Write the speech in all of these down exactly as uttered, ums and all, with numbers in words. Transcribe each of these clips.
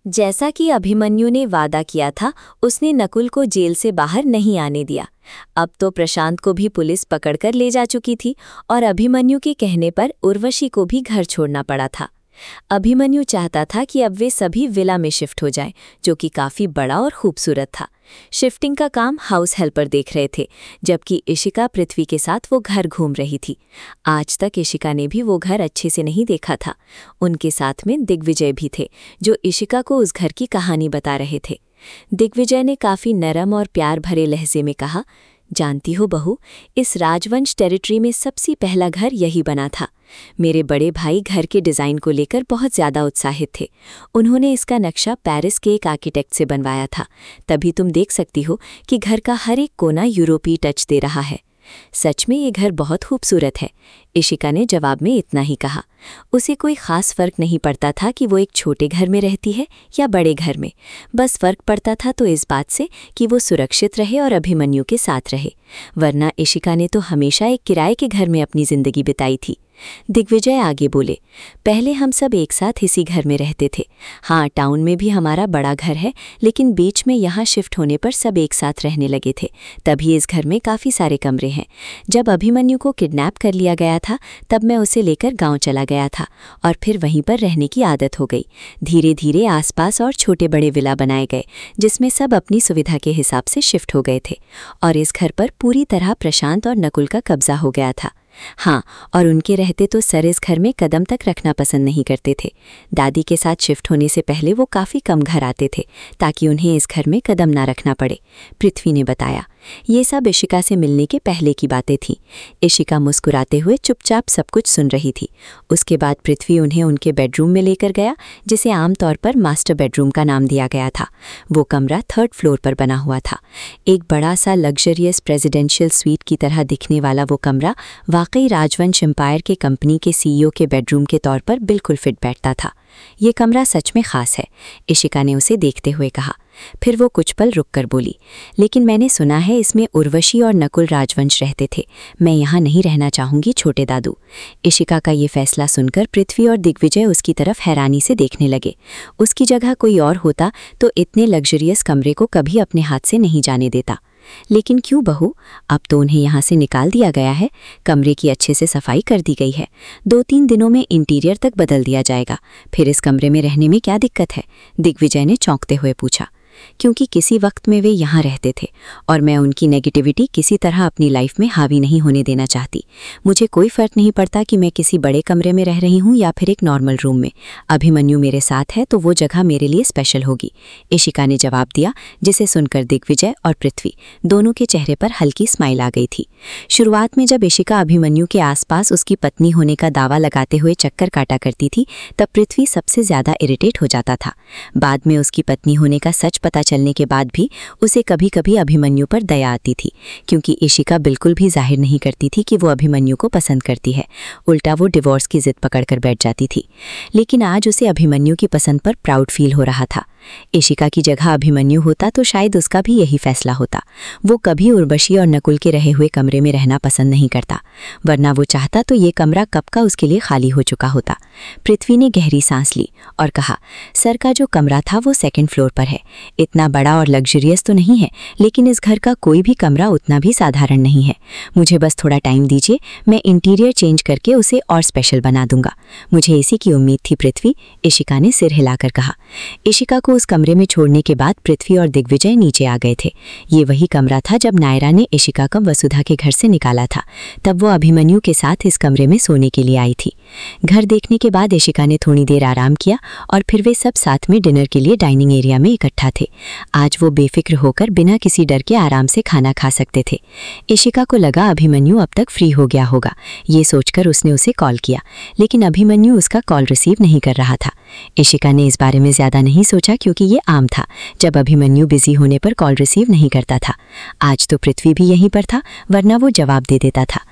जैसा कि अभिमन्यु ने वादा किया था, उसने नकुल को जेल से बाहर नहीं आने दिया। अब तो प्रशांत को भी पुलिस पकड़कर ले जा चुकी थी और अभिमन्यु के कहने पर उर्वशी को भी घर छोड़ना पड़ा था। अभिमन्यु चाहता था कि अब वे सभी विला में शिफ्ट हो जाएं, जो कि काफ़ी बड़ा और खूबसूरत था। शिफ्टिंग का काम हाउस हेल्पर देख रहे थे, जबकि इशिका पृथ्वी के साथ वो घर घूम रही थी। आज तक इशिका ने भी वो घर अच्छे से नहीं देखा था। उनके साथ में दिग्विजय भी थे, जो इशिका को उस घर की कहानी बता रहे थे। दिग्विजय ने काफ़ी नरम और प्यार भरे लहजे में कहा, जानती हो बहू, इस राजवंश टेरिटरी में सबसे पहला घर यही बना था। मेरे बड़े भाई घर के डिज़ाइन को लेकर बहुत ज़्यादा उत्साहित थे। उन्होंने इसका नक्शा पेरिस के एक आर्किटेक्ट से बनवाया था। तभी तुम देख सकती हो कि घर का हर एक कोना यूरोपीय टच दे रहा है। सच में ये घर बहुत खूबसूरत है, इशिका ने जवाब में इतना ही कहा। उसे कोई ख़ास फ़र्क नहीं पड़ता था कि वो एक छोटे घर में रहती है या बड़े घर में। बस फ़र्क पड़ता था तो इस बात से कि वो सुरक्षित रहे और अभिमन्यु के साथ रहे, वरना इशिका ने तो हमेशा एक किराए के घर में अपनी ज़िंदगी बिताई थी। दिग्विजय आगे बोले, पहले हम सब एक साथ इसी घर में रहते थे। हाँ, टाउन में भी हमारा बड़ा घर है, लेकिन बीच में यहाँ शिफ्ट होने पर सब एक साथ रहने लगे थे। तभी इस घर में काफ़ी सारे कमरे हैं। जब अभिमन्यु को किडनैप कर लिया गया था, तब मैं उसे लेकर गांव चला गया था और फिर वहीं पर रहने की आदत हो गई। धीरे धीरे आसपास और छोटे बड़े विला बनाए गए, जिसमें सब अपनी सुविधा के हिसाब से शिफ्ट हो गए थे। और इस घर पर पूरी तरह प्रशांत और नकुल का कब्जा हो गया था। हाँ, और उनके रहते तो सर इस घर में कदम तक रखना पसंद नहीं करते थे। दादी के साथ शिफ्ट होने से पहले वो काफ़ी कम घर आते थे, ताकि उन्हें इस घर में कदम ना रखना पड़े, पृथ्वी ने बताया। ये सब इशिका से मिलने के पहले की बातें थीं। इशिका मुस्कुराते हुए चुपचाप सब कुछ सुन रही थी। उसके बाद पृथ्वी उन्हें उनके बेडरूम में लेकर गया, जिसे आमतौर पर मास्टर बेडरूम का नाम दिया गया था। वो कमरा थर्ड फ्लोर पर बना हुआ था। एक बड़ा सा लग्जरियस प्रेसिडेंशियल स्वीट की तरह दिखने वाला वो कमरा वाकई राजवंश एम्पायर के कंपनी के सीईओ के बेडरूम के तौर पर बिल्कुल फिट बैठता था। ये कमरा सच में ख़ास है, इशिका ने उसे देखते हुए कहा। फिर वो कुछ पल रुककर बोली, लेकिन मैंने सुना है इसमें उर्वशी और नकुल राजवंश रहते थे। मैं यहाँ नहीं रहना चाहूँगी छोटे दादू। इशिका का ये फैसला सुनकर पृथ्वी और दिग्विजय उसकी तरफ हैरानी से देखने लगे। उसकी जगह कोई और होता तो इतने लग्जरियस कमरे को कभी अपने हाथ से नहीं जाने देता। लेकिन क्यों बहू, अब तो उन्हें यहाँ से निकाल दिया गया है। कमरे की अच्छे से सफाई कर दी गई है। दो तीन दिनों में इंटीरियर तक बदल दिया जाएगा। फिर इस कमरे में रहने में क्या दिक्कत है? दिग्विजय ने चौंकते हुए पूछा। क्योंकि किसी वक्त में वे यहाँ रहते थे और मैं उनकी नेगेटिविटी किसी तरह अपनी लाइफ में हावी नहीं होने देना चाहती। मुझे कोई फ़र्क नहीं पड़ता कि मैं किसी बड़े कमरे में रह रही हूँ या फिर एक नॉर्मल रूम में। अभिमन्यु मेरे साथ है तो वो जगह मेरे लिए स्पेशल होगी, इशिका ने जवाब दिया, जिसे सुनकर दिग्विजय और पृथ्वी दोनों के चेहरे पर हल्की स्माइल आ गई थी। शुरुआत में जब इशिका अभिमन्यु के आसपास उसकी पत्नी होने का दावा लगाते हुए चक्कर काटा करती थी, तब पृथ्वी सबसे ज़्यादा इरिटेट हो जाता था। बाद में उसकी पत्नी होने का सच पता चलने के बाद भी उसे कभी कभी अभिमन्यु पर दया आती थी, क्योंकि इशिका बिल्कुल भी जाहिर नहीं करती थी कि वो अभिमन्यु को पसंद करती है। उल्टा वो डिवोर्स की जिद पकड़कर बैठ जाती थी। लेकिन आज उसे अभिमन्यु की पसंद पर प्राउड फील हो रहा था। इशिका की जगह अभिमन्यु होता तो शायद उसका भी यही फैसला होता। वो कभी उर्वशी और नकुल के रहे हुए कमरे में रहना पसंद नहीं करता, वरना वो चाहता तो ये कमरा कब का उसके लिए खाली हो चुका होता। पृथ्वी ने गहरी सांस ली और कहा, सर का जो कमरा था वो सेकंड फ्लोर पर है। इतना बड़ा और लग्जरियस तो नहीं है, लेकिन इस घर का कोई भी कमरा उतना भी साधारण नहीं है। मुझे बस थोड़ा टाइम दीजिए, मैं इंटीरियर चेंज करके उसे और स्पेशल बना दूंगा। मुझे इसी की उम्मीद थी पृथ्वी, इशिका ने सिर हिलाकर कहा। इशिका को उस कमरे में छोड़ने के बाद पृथ्वी और दिग्विजय नीचे आ गए थे। ये वही कमरा था जब नायरा ने इशिका को वसुधा के घर से निकाला था। तब वो अभिमन्यु के साथ इस कमरे में सोने के लिए आई थी। घर देखने के बाद इशिका ने थोड़ी देर आराम किया और फिर वे सब साथ में डिनर के लिए डाइनिंग एरिया में इकट्ठा थे। आज वो बेफिक्र होकर बिना किसी डर के आराम से खाना खा सकते थे। इशिका को लगा अभिमन्यु अब तक फ्री हो गया होगा। ये सोचकर उसने उसे कॉल किया, लेकिन अभिमन्यु उसका कॉल रिसीव नहीं कर रहा था। इशिका ने इस बारे में ज़्यादा नहीं सोचा, क्योंकि ये आम था जब अभिमन्यु बिजी होने पर कॉल रिसीव नहीं करता था। आज तो पृथ्वी भी यहीं पर था, वरना वो जवाब दे देता था।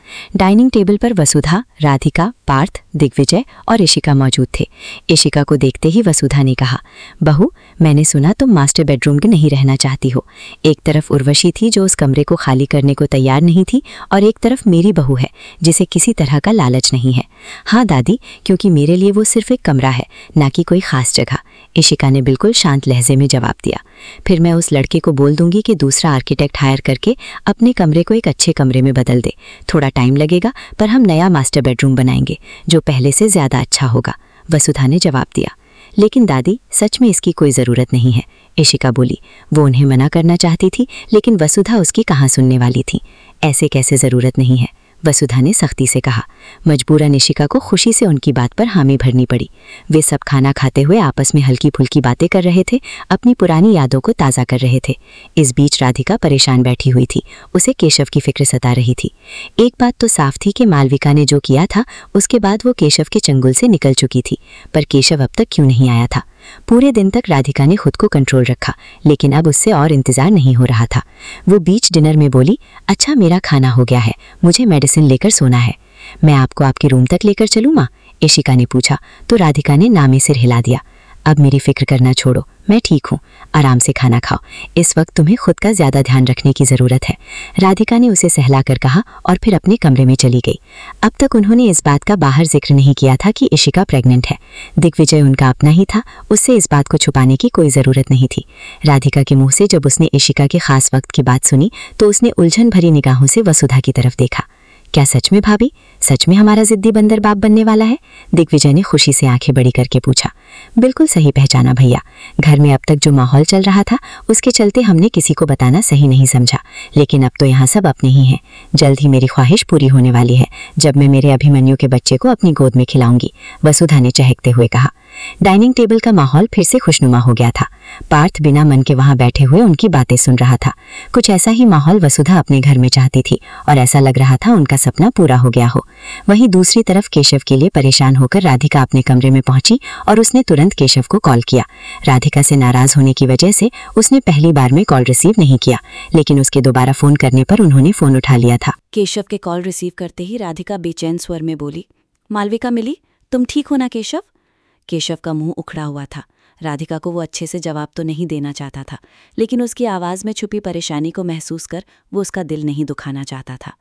डाइनिंग टेबल पर वसुधा, राधिका, पार्थ, दिग्विजय और इशिका मौजूद थे। इशिका को देखते ही वसुधा ने कहा, बहू, मैंने सुना तुम मास्टर बेडरूम में नहीं रहना चाहती हो। एक तरफ उर्वशी थी जो उस कमरे को खाली करने को तैयार नहीं थी, और एक तरफ मेरी बहू है जिसे किसी तरह का लालच नहीं है। हाँ दादी, क्योंकि मेरे लिए वो सिर्फ एक कमरा है, ना कि कोई खास जगह, इशिका ने बिल्कुल शांत लहजे में जवाब दिया। फिर मैं उस लड़के को बोल दूंगी कि दूसरा आर्किटेक्ट हायर करके अपने कमरे को एक अच्छे कमरे में बदल दे। थोड़ा टाइम लगेगा, पर हम नया मास्टर बेडरूम बनाएंगे जो पहले से ज्यादा अच्छा होगा, वसुधा ने जवाब दिया। लेकिन दादी, सच में इसकी कोई ज़रूरत नहीं है, इशिका बोली। वो उन्हें मना करना चाहती थी, लेकिन वसुधा उसकी कहाँ सुनने वाली थी। ऐसे कैसे ज़रूरत नहीं है, वसुधा ने सख्ती से कहा। मजबूरन इशिका को खुशी से उनकी बात पर हामी भरनी पड़ी। वे सब खाना खाते हुए आपस में हल्की फुल्की बातें कर रहे थे, अपनी पुरानी यादों को ताज़ा कर रहे थे। इस बीच राधिका परेशान बैठी हुई थी, उसे केशव की फिक्र सता रही थी। एक बात तो साफ थी कि मालविका ने जो किया था उसके बाद वो केशव के चंगुल से निकल चुकी थी, पर केशव अब तक क्यों नहीं आया था। पूरे दिन तक राधिका ने खुद को कंट्रोल रखा, लेकिन अब उससे और इंतजार नहीं हो रहा था। वो बीच डिनर में बोली, अच्छा मेरा खाना हो गया है, मुझे मेडिसिन लेकर सोना है। मैं आपको आपके रूम तक लेकर चलूँ माँ, इशिका ने पूछा, तो राधिका ने ना में सिर हिला दिया। अब मेरी फिक्र करना छोड़ो, मैं ठीक हूँ, आराम से खाना खाओ, इस वक्त तुम्हें खुद का ज्यादा ध्यान रखने की जरूरत है, राधिका ने उसे सहलाकर कहा और फिर अपने कमरे में चली गई। अब तक उन्होंने इस बात का बाहर जिक्र नहीं किया था कि इशिका प्रेग्नेंट है। दिग्विजय उनका अपना ही था, उससे इस बात को छुपाने की कोई जरूरत नहीं थी। राधिका के मुंह से जब उसने इशिका के खास वक्त की बात सुनी तो उसने उलझन भरी निगाहों से वसुधा की तरफ देखा। क्या सच में भाभी, सच में हमारा जिद्दी बंदर बाप बनने वाला है? दिग्विजय ने खुशी से आंखें बड़ी करके पूछा। बिल्कुल सही पहचाना भैया, घर में अब तक जो माहौल चल रहा था उसके चलते हमने किसी को बताना सही नहीं समझा, लेकिन अब तो यहाँ सब अपने ही हैं। जल्द ही मेरी ख्वाहिश पूरी होने वाली है, जब मैं मेरे अभिमन्यु के बच्चे को अपनी गोद में खिलाऊंगी, वसुधा ने चहकते हुए कहा। डाइनिंग टेबल का माहौल फिर से खुशनुमा हो गया था। पार्थ बिना मन के वहां बैठे हुए उनकी बातें सुन रहा था। कुछ ऐसा ही माहौल वसुधा अपने घर में चाहती थी, और ऐसा लग रहा था उनका सपना पूरा हो गया हो। वहीं दूसरी तरफ केशव के लिए परेशान होकर राधिका अपने कमरे में पहुंची और उसने तुरंत केशव को कॉल किया। राधिका से नाराज होने की वजह से उसने पहली बार में कॉल रिसीव नहीं किया, लेकिन उसके दोबारा फोन करने पर उन्होंने फोन उठा लिया था। केशव के कॉल रिसीव करते ही राधिका बेचैन स्वर में बोली, मालविका मिली, तुम ठीक हो ना केशव? केशव का मुंह उखड़ा हुआ था। राधिका को वो अच्छे से जवाब तो नहीं देना चाहता था, लेकिन उसकी आवाज़ में छुपी परेशानी को महसूस कर वो उसका दिल नहीं दुखाना चाहता था।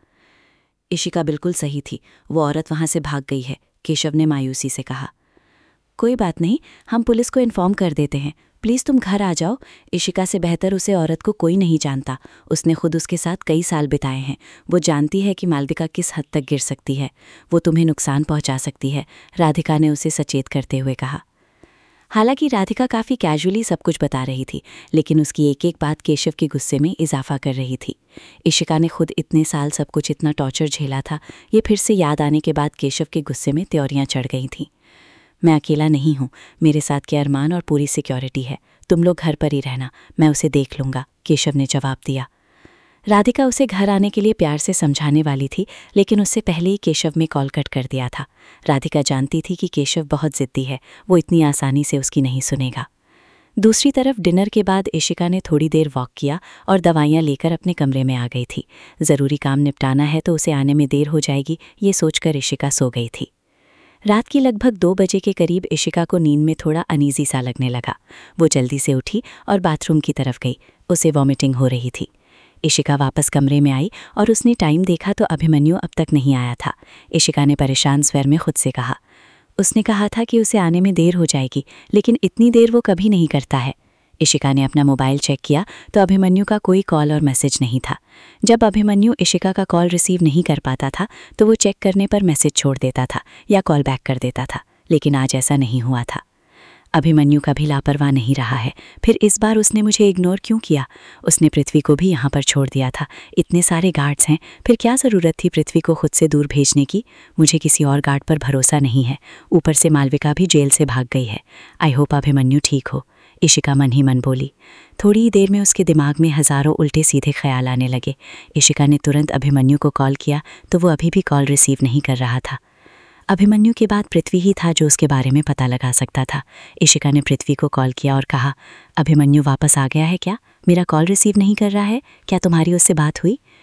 इशिका बिल्कुल सही थी, वो औरत वहाँ से भाग गई है, केशव ने मायूसी से कहा। कोई बात नहीं, हम पुलिस को इन्फॉर्म कर देते हैं, प्लीज़ तुम घर आ जाओ। इशिका से बेहतर उसे औरत को कोई नहीं जानता, उसने खुद उसके साथ कई साल बिताए हैं। वो जानती है कि मालविका किस हद तक गिर सकती है, वो तुम्हें नुकसान पहुंचा सकती है, राधिका ने उसे सचेत करते हुए कहा। हालांकि राधिका काफ़ी कैजुअली सब कुछ बता रही थी, लेकिन उसकी एक एक बात केशव के गुस्से में इजाफा कर रही थी। इशिका ने खुद इतने साल सब कुछ इतना टॉर्चर झेला था, ये फिर से याद आने के बाद केशव के गुस्से में त्योरियां चढ़ गई थीं। मैं अकेला नहीं हूँ, मेरे साथ के अरमान और पूरी सिक्योरिटी है, तुम लोग घर पर ही रहना, मैं उसे देख लूँगा, केशव ने जवाब दिया। राधिका उसे घर आने के लिए प्यार से समझाने वाली थी, लेकिन उससे पहले ही केशव में कॉल कट कर दिया था। राधिका जानती थी कि केशव बहुत ज़िद्दी है, वो इतनी आसानी से उसकी नहीं सुनेगा। दूसरी तरफ डिनर के बाद इशिका ने थोड़ी देर वॉक किया और दवाइयाँ लेकर अपने कमरे में आ गई थी। ज़रूरी काम निपटाना है तो उसे आने में देर हो जाएगी, ये सोचकर इशिका सो गई थी। रात की लगभग दो बजे के करीब इशिका को नींद में थोड़ा अनीजी सा लगने लगा। वो जल्दी से उठी और बाथरूम की तरफ गई, उसे वॉमिटिंग हो रही थी। इशिका वापस कमरे में आई और उसने टाइम देखा तो अभिमन्यु अब तक नहीं आया था। इशिका ने परेशान स्वर में खुद से कहा, उसने कहा था कि उसे आने में देर हो जाएगी, लेकिन इतनी देर वो कभी नहीं करता है। इशिका ने अपना मोबाइल चेक किया तो अभिमन्यु का कोई कॉल और मैसेज नहीं था। जब अभिमन्यु इशिका का कॉल रिसीव नहीं कर पाता था तो वो चेक करने पर मैसेज छोड़ देता था या कॉल बैक कर देता था, लेकिन आज ऐसा नहीं हुआ था। अभिमन्यु कभी लापरवाह नहीं रहा है, फिर इस बार उसने मुझे इग्नोर क्यों किया? उसने पृथ्वी को भी यहाँ पर छोड़ दिया था, इतने सारे गार्ड्स हैं, फिर क्या ज़रूरत थी पृथ्वी को खुद से दूर भेजने की? मुझे किसी और गार्ड पर भरोसा नहीं है, ऊपर से मालविका भी जेल से भाग गई है। आई होप अभिमन्यु ठीक हो, इशिका मन ही मन बोली। थोड़ी ही देर में उसके दिमाग में हज़ारों उल्टे सीधे ख्याल आने लगे। इशिका ने तुरंत अभिमन्यु को कॉल किया तो वो अभी भी कॉल रिसीव नहीं कर रहा था। अभिमन्यु के बाद पृथ्वी ही था जो उसके बारे में पता लगा सकता था। इशिका ने पृथ्वी को कॉल किया और कहा, अभिमन्यु वापस आ गया है क्या? मेरा कॉल रिसीव नहीं कर रहा है, क्या तुम्हारी उससे बात हुई?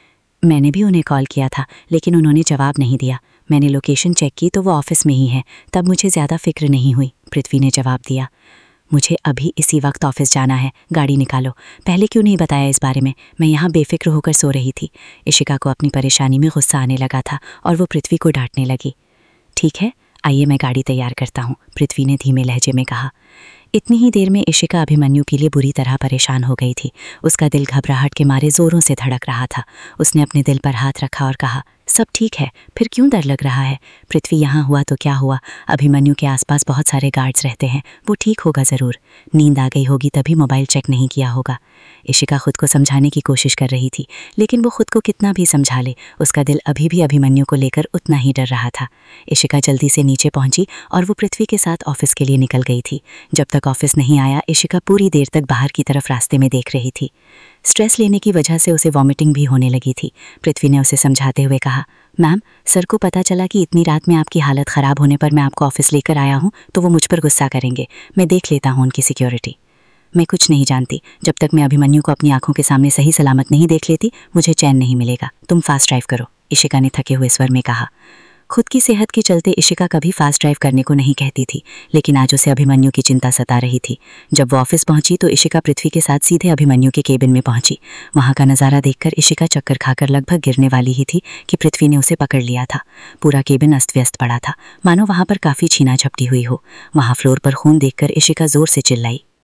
मैंने भी उन्हें कॉल किया था, लेकिन उन्होंने जवाब नहीं दिया। मैंने लोकेशन चेक की तो वो ऑफिस में ही है, तब मुझे ज़्यादा फिक्र नहीं हुई, पृथ्वी ने जवाब दिया। मुझे अभी इसी वक्त ऑफिस जाना है, गाड़ी निकालो। पहले क्यों नहीं बताया इस बारे में? मैं यहाँ बेफिक्र होकर सो रही थी। इशिका को अपनी परेशानी में गुस्सा आने लगा था और वो पृथ्वी को डांटने लगी। ठीक है, आइए मैं गाड़ी तैयार करता हूँ, पृथ्वी ने धीमे लहजे में कहा। इतनी ही देर में इशिका अभिमन्यु के लिए बुरी तरह परेशान हो गई थी। उसका दिल घबराहट के मारे जोरों से धड़क रहा था। उसने अपने दिल पर हाथ रखा और कहा, सब ठीक है, फिर क्यों डर लग रहा है? पृथ्वी यहाँ हुआ तो क्या हुआ? अभिमन्यु के आसपास बहुत सारे गार्ड्स रहते हैं, वो ठीक होगा ज़रूर। नींद आ गई होगी तभी मोबाइल चेक नहीं किया होगा। इशिका खुद को समझाने की कोशिश कर रही थी, लेकिन वो खुद को कितना भी समझा ले, उसका दिल अभी भी अभिमन्यु को लेकर उतना ही डर रहा था। इशिका जल्दी से नीचे पहुंची और वो पृथ्वी के साथ ऑफिस के लिए निकल गई थी। जब तक ऑफिस नहीं आया, इशिका पूरी देर तक बाहर की तरफ रास्ते में देख रही थी। स्ट्रेस लेने की वजह से उसे वॉमिटिंग भी होने लगी थी। पृथ्वी ने उसे समझाते हुए कहा, मैम, सर को पता चला कि इतनी रात में आपकी हालत ख़राब होने पर मैं आपको ऑफिस लेकर आया हूँ तो वो मुझ पर गुस्सा करेंगे। मैं देख लेता हूँ उनकी सिक्योरिटी। मैं कुछ नहीं जानती, जब तक मैं अभिमन्यु को अपनी आंखों के सामने सही सलामत नहीं देख लेती मुझे चैन नहीं मिलेगा। तुम फास्ट ड्राइव करो, इशिका ने थके हुए स्वर में कहा। खुद की सेहत के चलते इशिका कभी फास्ट ड्राइव करने को नहीं कहती थी, लेकिन आज उसे अभिमन्यु की चिंता सता रही थी। जब वो ऑफिस पहुंची तो इशिका पृथ्वी के साथ सीधे अभिमन्यु के केबिन में पहुंची। वहां का नज़ारा देखकर इशिका चक्कर खाकर लगभग गिरने वाली ही थी कि पृथ्वी ने उसे पकड़ लिया था। पूरा केबिन अस्त व्यस्त पड़ा था, मानो वहां पर काफ़ी छीना झपटी हुई हो। वहां फ्लोर पर खून देखकर इशिका जोर से चिल्लाई।